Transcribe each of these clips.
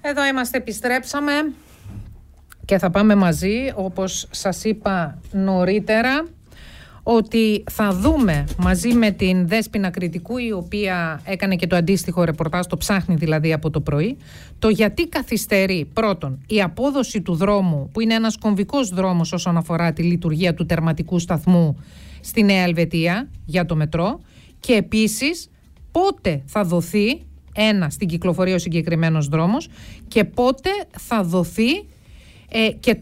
Εδώ είμαστε, επιστρέψαμε και θα πάμε μαζί, όπως σας είπα νωρίτερα, ότι θα δούμε μαζί με την Δέσποινα Κρητικού, η οποία έκανε και το αντίστοιχο ρεπορτάζ, το ψάχνει δηλαδή από το πρωί, το γιατί καθυστερεί πρώτον η απόδοση του δρόμου, που είναι ένας κομβικός δρόμος όσον αφορά τη λειτουργία του τερματικού σταθμού στη Νέα Ελβετία για το μετρό, και επίσης πότε θα δοθεί στην κυκλοφορία ο συγκεκριμένος δρόμος και πότε θα δοθεί και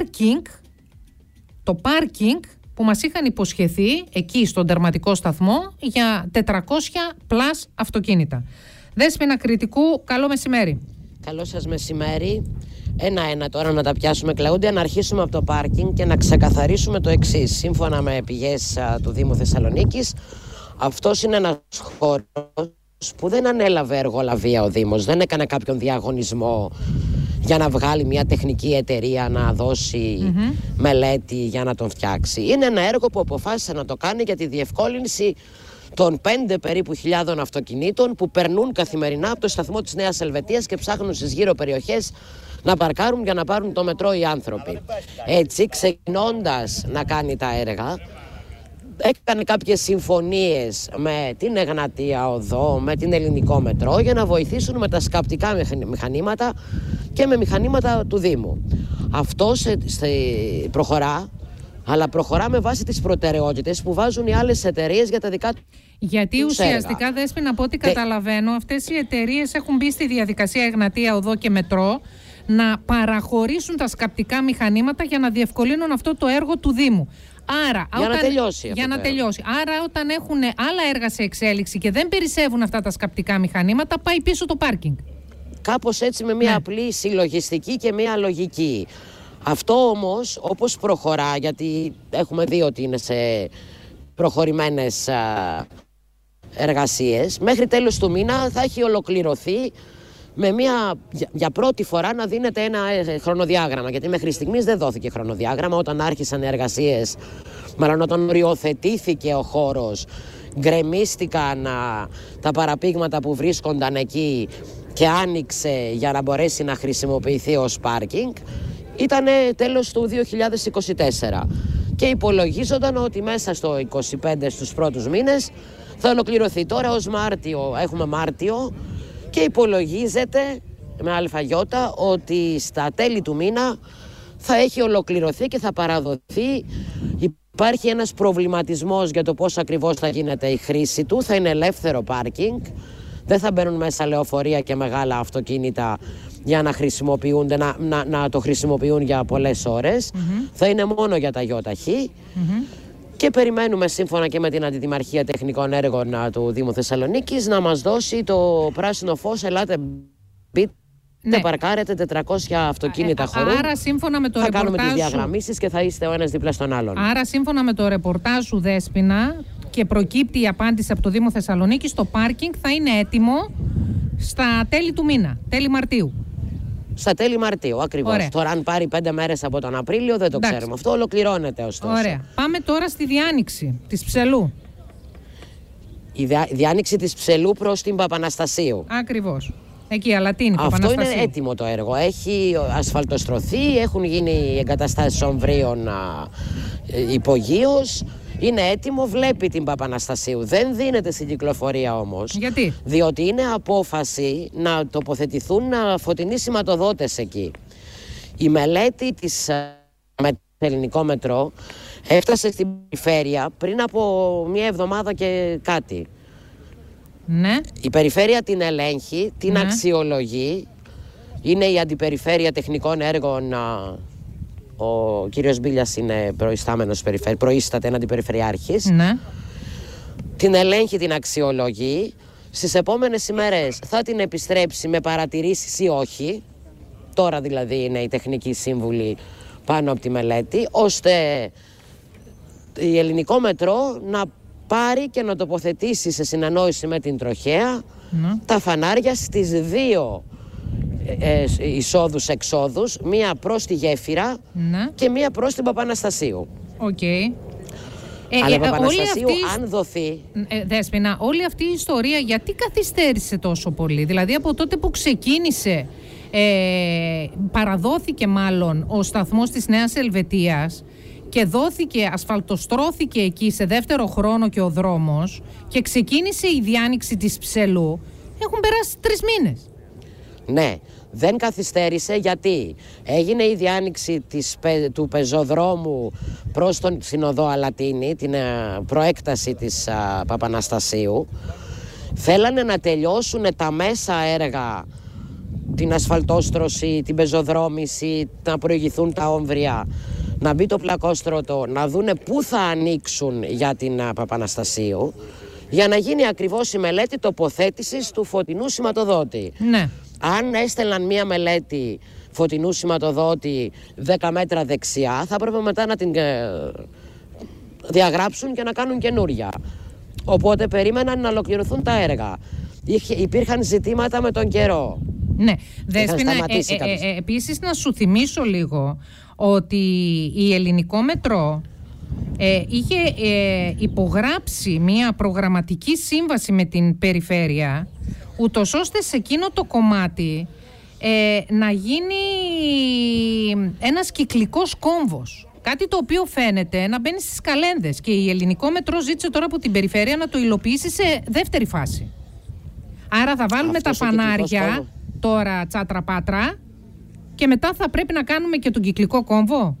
το πάρκινγκ που μας είχαν υποσχεθεί εκεί στον τερματικό σταθμό για 400 πλάς αυτοκίνητα. Δέσποινα Κρητικού, καλό μεσημέρι. Καλό σας μεσημέρι. Ένα-ένα τώρα να τα πιάσουμε, Κλαούντια. Να αρχίσουμε από το πάρκινγκ και να ξεκαθαρίσουμε το εξής. Σύμφωνα με πηγές του Δήμου Θεσσαλονίκης, αυτός είναι ένας χώρος που δεν ανέλαβε εργολαβία ο Δήμος, δεν έκανε κάποιον διαγωνισμό για να βγάλει μια τεχνική εταιρεία να δώσει μελέτη για να τον φτιάξει. Είναι ένα έργο που αποφάσισε να το κάνει για τη διευκόλυνση των 5 περίπου χιλιάδων αυτοκινήτων που περνούν καθημερινά από το σταθμό της Νέας Ελβετίας και ψάχνουν στις γύρω περιοχές να παρκάρουν για να πάρουν το μετρό οι άνθρωποι. Έτσι, ξεκινώντας να κάνει τα έργα, έκανε κάποιες συμφωνίες με την Εγνατία Οδό, με την Ελληνικό Μετρό, για να βοηθήσουν με τα σκαπτικά μηχανήματα και με μηχανήματα του Δήμου. Αυτό προχωρά, αλλά προχωρά με βάση τις προτεραιότητες που βάζουν οι άλλες εταιρείες για τα δικά τους. Γιατί ουσιαστικά, Δέσποινα, από ό,τι καταλαβαίνω, αυτές οι εταιρείες έχουν μπει στη διαδικασία Εγνατία Οδό και Μετρό να παραχωρήσουν τα σκαπτικά μηχανήματα για να διευκολύνουν αυτό το έργο του Δήμου. Άρα, για να τελειώσει. Άρα, όταν έχουν άλλα έργα σε εξέλιξη και δεν περισσεύουν αυτά τα σκαπτικά μηχανήματα, πάει πίσω το πάρκινγκ. Κάπως έτσι, με μια απλή συλλογιστική και μια λογική. Αυτό όμως, όπως προχωρά, γιατί έχουμε δει ότι είναι σε προχωρημένες εργασίες, μέχρι τέλος του μήνα θα έχει ολοκληρωθεί με για πρώτη φορά να δίνεται ένα χρονοδιάγραμμα, γιατί μέχρι στιγμής δεν δόθηκε χρονοδιάγραμμα. Όταν άρχισαν οι εργασίες, μάλλον όταν οριοθετήθηκε ο χώρος, γκρεμίστηκαν τα παραπήγματα που βρίσκονταν εκεί και άνοιξε για να μπορέσει να χρησιμοποιηθεί ως πάρκινγκ, ήταν τέλος του 2024 και υπολογίζονταν ότι μέσα στο 2025, στους πρώτους μήνες, θα ολοκληρωθεί. Τώρα ως Μάρτιο, έχουμε Μάρτιο, και υπολογίζεται με αλφαγιώτα ότι στα τέλη του μήνα θα έχει ολοκληρωθεί και θα παραδοθεί. Υπάρχει ένας προβληματισμός για το πώς ακριβώς θα γίνεται η χρήση του. Θα είναι ελεύθερο πάρκινγκ, δεν θα μπαίνουν μέσα λεωφορεία και μεγάλα αυτοκίνητα για να χρησιμοποιούνται, να το χρησιμοποιούν για πολλές ώρες. Θα είναι μόνο για τα ΙΟΤΑΧΗ. Και περιμένουμε, σύμφωνα και με την Αντιδημαρχία Τεχνικών Έργων του Δήμου Θεσσαλονίκης, να μας δώσει το πράσινο φως. Ελάτε, μπείτε, παρκάρετε, 400 αυτοκίνητα χωρούν. Άρα, σύμφωνα με το θα κάνουμε τις διαγραμμίσεις και θα είστε ο ένας δίπλα στον άλλον. Άρα, σύμφωνα με το ρεπορτάζ σου, Δέσποινα, και προκύπτει η απάντηση από το Δήμο Θεσσαλονίκης, το πάρκινγκ θα είναι έτοιμο στα τέλη του μήνα, τέλη Μαρτίου. Στα τέλη Μαρτίου, ακριβώς. Τώρα, αν πάρει 5 μέρες από τον Απρίλιο, δεν το ξέρουμε. Αυτό ολοκληρώνεται ωστόσο. Ωραία. Πάμε τώρα στη διάνοιξη της Ψελού. Η διάνοιξη της Ψελού προς την Παπαναστασίου. Ακριβώς. Εκεί, Αλατίνη, αυτό είναι έτοιμο το έργο. Έχει ασφαλτοστρωθεί, έχουν γίνει εγκαταστάσεις ομβρίων υπογείως. Είναι έτοιμο, βλέπει την Παπαναστασίου. Δεν δίνεται στην κυκλοφορία όμως. Γιατί? Διότι είναι απόφαση να τοποθετηθούν φωτεινοί σηματοδότες εκεί. Η μελέτη της Ελληνικό Μετρό έφτασε στην περιφέρεια πριν από 1 εβδομάδα και κάτι. Ναι. Η περιφέρεια την ελέγχει, την αξιολογεί. Είναι η Αντιπεριφέρεια Τεχνικών Έργων. Ο κύριος Μπίλιας είναι προείσταται έναν αντιπεριφερειάρχης. Ναι. Την ελέγχει, την αξιολογεί. Στις επόμενες ημέρες θα την επιστρέψει με παρατηρήσεις ή όχι. Τώρα δηλαδή είναι η τεχνική σύμβουλη πάνω από τη μελέτη, ώστε η Ελληνικό Μετρό να πάρει και να τοποθετήσει σε συνεννόηση με την τροχέα τα φανάρια στις 2 εισόδους-εξόδους, μία προς τη Γέφυρα και μία προς την Παπαναστασίου. Αλλά η Παπαναστασίου, αν δοθεί... Δέσποινα, όλη αυτή η ιστορία γιατί καθυστέρησε τόσο πολύ? Δηλαδή από τότε που ξεκίνησε παραδόθηκε μάλλον ο σταθμός της Νέας Ελβετίας και ασφαλτοστρώθηκε εκεί σε δεύτερο χρόνο και ο δρόμος και ξεκίνησε η διάνοιξη της Ψελού, έχουν περάσει 3 μήνες. Ναι, δεν καθυστέρησε γιατί έγινε η διάνοιξη του πεζοδρόμου προς τον Συνοδό Αλατίνη, την προέκταση της Παπαναστασίου. Θέλανε να τελειώσουν τα μέσα έργα, την ασφαλτόστρωση, την πεζοδρόμηση, να προηγηθούν τα όμβρια, να μπει το πλακόστρωτο, να δούνε πού θα ανοίξουν για την Παπαναστασίου, για να γίνει ακριβώς η μελέτη τοποθέτησης του φωτεινού σηματοδότη. Ναι. Αν έστελναν μία μελέτη φωτεινού σηματοδότη 10 μέτρα δεξιά, θα έπρεπε μετά να την διαγράψουν και να κάνουν καινούρια. Οπότε περίμεναν να ολοκληρωθούν τα έργα. Υπήρχαν ζητήματα με τον καιρό. Ναι, Δέσποινα, επίσης να σου θυμίσω λίγο ότι η Ελληνικό Μετρό είχε υπογράψει μια προγραμματική σύμβαση με την περιφέρεια, ούτως ώστε σε εκείνο το κομμάτι να γίνει ένας κυκλικός κόμβος. Κάτι το οποίο φαίνεται να μπαίνει στις καλένδες και η Ελληνικό Μετρό ζήτησε τώρα από την περιφέρεια να το υλοποιήσει σε δεύτερη φάση. Άρα θα βάλουμε τα φανάρια τώρα τσάτρα-πάτρα και μετά θα πρέπει να κάνουμε και τον κυκλικό κόμβο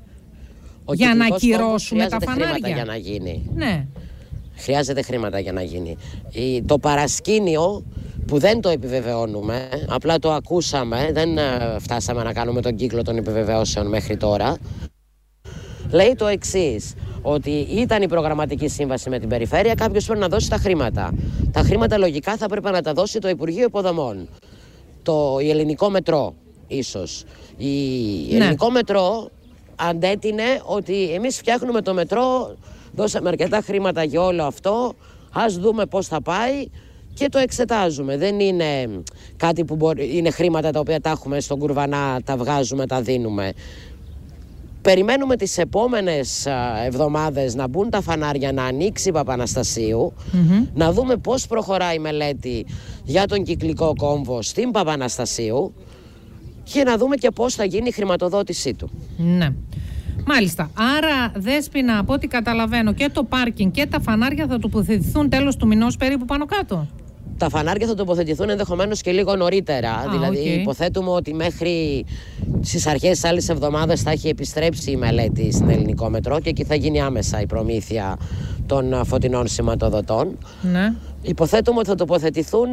για να ακυρώσουμε τα φανάρια. Για να γίνει. Ναι. Χρειάζεται χρήματα για να γίνει. Το παρασκήνιο που δεν το επιβεβαιώνουμε, απλά το ακούσαμε, δεν φτάσαμε να κάνουμε τον κύκλο των επιβεβαιώσεων μέχρι τώρα, λέει το εξής, ότι ήταν η προγραμματική σύμβαση με την περιφέρεια, κάποιος πρέπει να δώσει τα χρήματα. Τα χρήματα λογικά θα πρέπει να τα δώσει το Υπουργείο Υποδομών, η Ελληνικό Μετρό ίσως. Η Ελληνικό Μετρό αντέτεινε ότι εμείς φτιάχνουμε το μετρό, δώσαμε αρκετά χρήματα για όλο αυτό, ας δούμε πώς θα πάει και το εξετάζουμε. Δεν είναι κάτι που είναι χρήματα τα οποία τα έχουμε στον κουρβανά, τα βγάζουμε, τα δίνουμε. Περιμένουμε τις επόμενες εβδομάδες να μπουν τα φανάρια, να ανοίξει η Παπαναστασίου, να δούμε πώς προχωράει η μελέτη για τον κυκλικό κόμβο στην Παπαναστασίου και να δούμε και πώς θα γίνει η χρηματοδότησή του. Ναι. Μάλιστα. Άρα, Δέσποινα, από ό,τι καταλαβαίνω, και το πάρκινγκ και τα φανάρια θα τοποθετηθούν τέλος του μηνός περίπου πάνω κάτω. Τα φανάρια θα τοποθετηθούν ενδεχομένως και λίγο νωρίτερα. Δηλαδή, υποθέτουμε ότι μέχρι στις αρχές της άλλης εβδομάδας θα έχει επιστρέψει η μελέτη στην Ελληνικό Μετρό και εκεί θα γίνει άμεσα η προμήθεια των φωτεινών σηματοδοτών. Ναι. Υποθέτουμε ότι θα τοποθετηθούν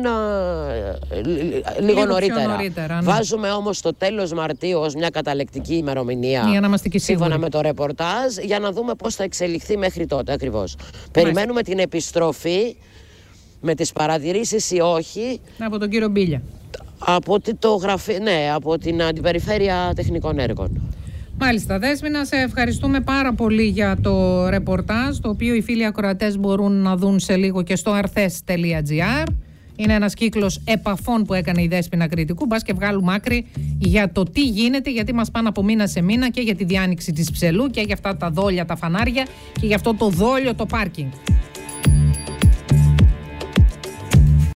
λίγο νωρίτερα. Ναι. Βάζουμε όμως το τέλος Μαρτίου ως μια καταλεκτική ημερομηνία, για να είμαστε και σύμφωνα με το ρεπορτάζ, για να δούμε πώς θα εξελιχθεί μέχρι τότε ακριβώς. Περιμένουμε την επιστροφή με τις παρατηρήσεις ή όχι από τον κύριο Μπίλια, από την Αντιπεριφέρεια Τεχνικών Έργων. Μάλιστα, Δέσποινα, σε ευχαριστούμε πάρα πολύ για το ρεπορτάζ, το οποίο οι φίλοι ακροατές μπορούν να δουν σε λίγο και στο arthes.gr. Είναι ένας κύκλος επαφών που έκανε η Δέσποινα Κρητικού. Μπας και βγάλουμε άκρη για το τι γίνεται, γιατί μας πάνε από μήνα σε μήνα και για τη διάνοιξη της Ψελού και για αυτά τα δόλια, τα φανάρια και για αυτό το δόλιο το πάρκινγκ.